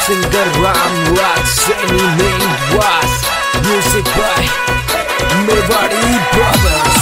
singer Ramraj, Saini main was music by Mewari Brothers.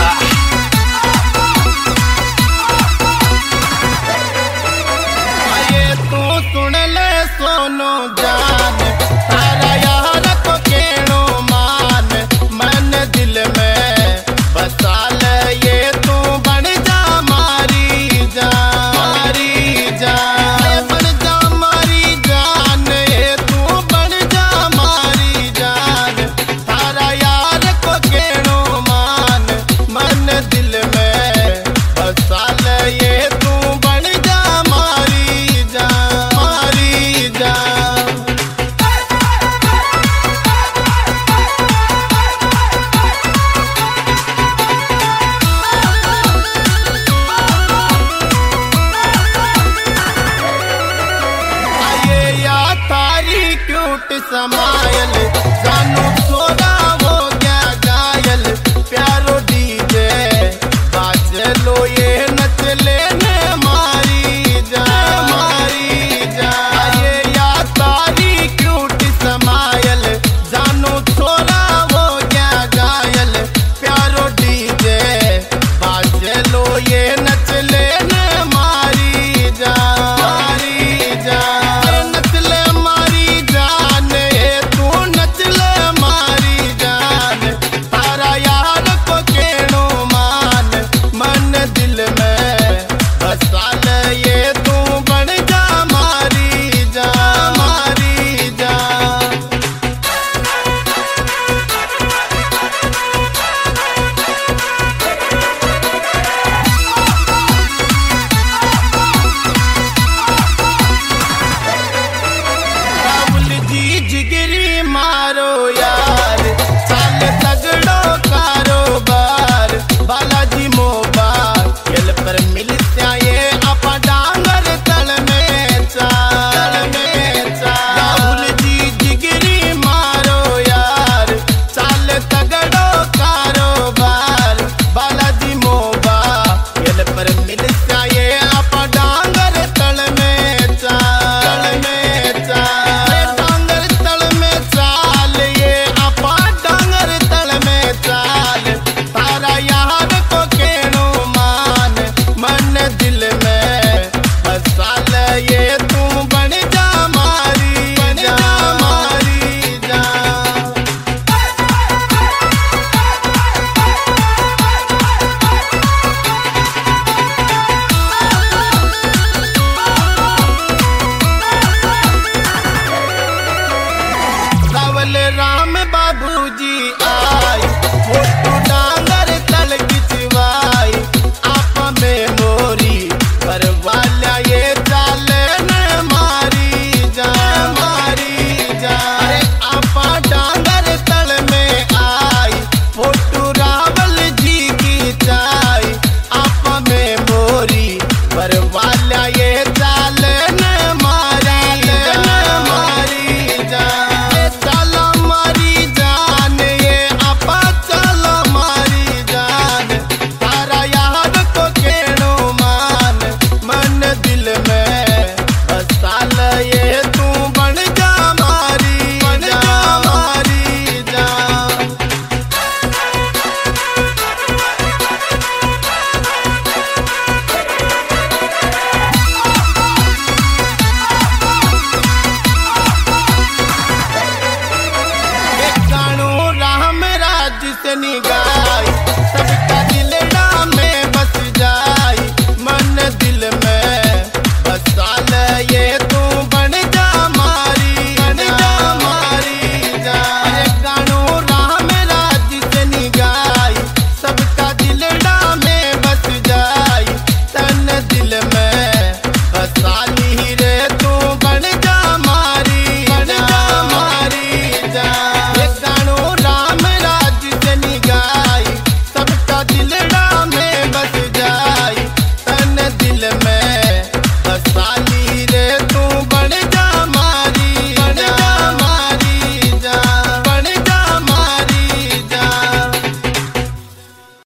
ये तू सुन ले सोनो जान, तारा यार को केणो मान, मन दिल में बसा ले ये तू बन जा मारी जान, मारी जान, बन जा मारी जान, ये तू बन जा मारी जान, तारा यार को केणो मान, मन दिल में बसा ले ये तू बन जा मारी जान, मारी जान। आये या तारी क्यूट समायल जानू सोना